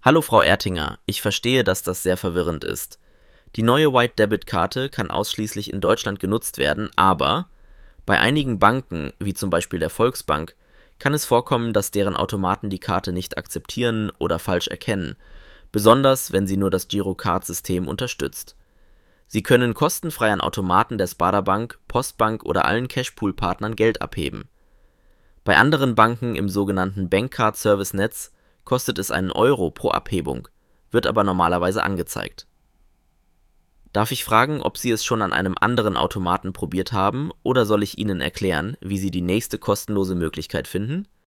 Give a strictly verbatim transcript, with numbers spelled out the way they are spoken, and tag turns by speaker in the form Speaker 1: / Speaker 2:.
Speaker 1: Hallo Frau Ertinger, ich verstehe, dass das sehr verwirrend ist. Die neue White-Debit-Karte kann ausschließlich in Deutschland genutzt werden, aber bei einigen Banken, wie zum Beispiel der Volksbank, kann es vorkommen, dass deren Automaten die Karte nicht akzeptieren oder falsch erkennen, besonders wenn sie nur das Girocard-System unterstützt. Sie können kostenfrei an Automaten der Sparda-Bank, Postbank oder allen Cashpool-Partnern Geld abheben. Bei anderen Banken im sogenannten Bankcard-Service-Netz kostet es einen Euro pro Abhebung, wird aber normalerweise angezeigt. Darf ich fragen, ob Sie es schon an einem anderen Automaten probiert haben, oder soll ich Ihnen erklären, wie Sie die nächste kostenlose Möglichkeit finden?